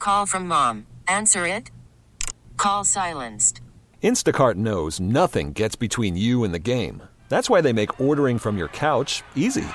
call from mom. Answer it. Call silenced. Instacart knows nothing gets between you and the game. That's why they make ordering from your couch easy.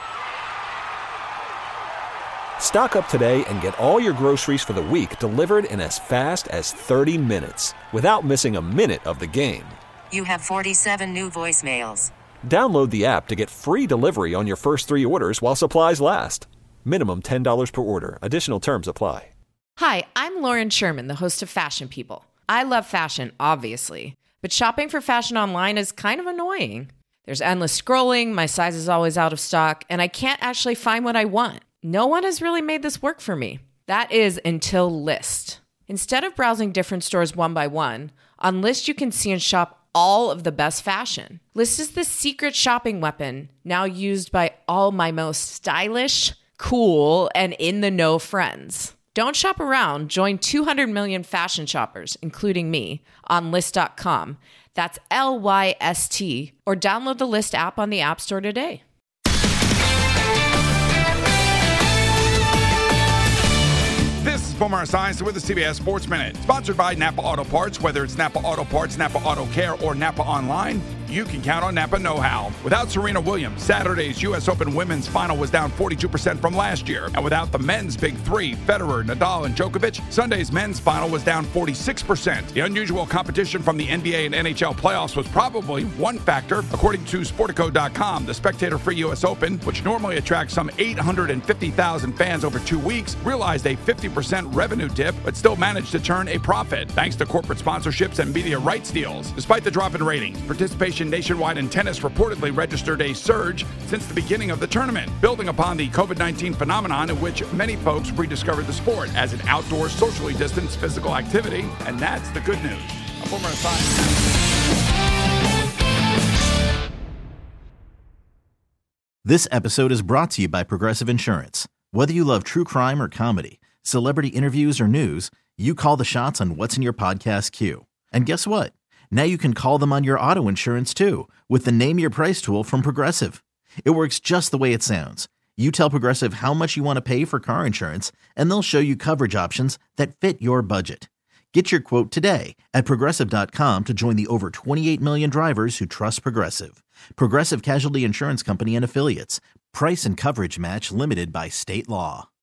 Stock up today and get all your groceries for the week delivered in as fast as 30 minutes without missing a minute of the game. You have 47 new voicemails. Download the app to get free delivery on your first 3 orders while supplies last. Minimum $10 per order. Additional terms apply. Hi, I'm Lauren Sherman, the host of Fashion People. I love fashion, obviously, but shopping for fashion online is kind of annoying. There's endless scrolling, my size is always out of stock, and I can't actually find what I want. No one has really made this work for me. That is until Lyst. Instead of browsing different stores one by one, on Lyst you can see and shop all of the best fashion. Lyst is the secret shopping weapon now used by all my most stylish, cool, and in-the-know friends. Don't shop around. Join 200 million fashion shoppers, including me, on Lyst.com. That's Lyst, or download the Lyst app on the App Store today. This is Boomer Esiason with the CBS Sports Minute, sponsored by Napa Auto Parts. Whether it's Napa Auto Parts, Napa Auto Care, or Napa Online, you can count on Napa know-how. Without Serena Williams, Saturday's U.S. Open women's final was down 42% from last year. And without the men's big three, Federer, Nadal, and Djokovic, Sunday's men's final was down 46%. The unusual competition from the NBA and NHL playoffs was probably one factor. According to Sportico.com, the spectator-free U.S. Open, which normally attracts some 850,000 fans over 2 weeks, realized a 50% revenue dip, but still managed to turn a profit, thanks to corporate sponsorships and media rights deals. Despite the drop in ratings, participation nationwide in tennis reportedly registered a surge since the beginning of the tournament, building upon the COVID-19 phenomenon in which many folks rediscovered the sport as an outdoor, socially distanced physical activity. And that's the good news. I'm Boomer Esiason. This episode is brought to you by Progressive Insurance. Whether you love true crime or comedy, celebrity interviews or news, you call the shots on what's in your podcast queue. And guess what? Now you can call them on your auto insurance too with the Name Your Price tool from Progressive. It works just the way it sounds. You tell Progressive how much you want to pay for car insurance, and they'll show you coverage options that fit your budget. Get your quote today at Progressive.com to join the over 28 million drivers who trust Progressive. Progressive Casualty Insurance Company and Affiliates. Price and coverage match limited by state law.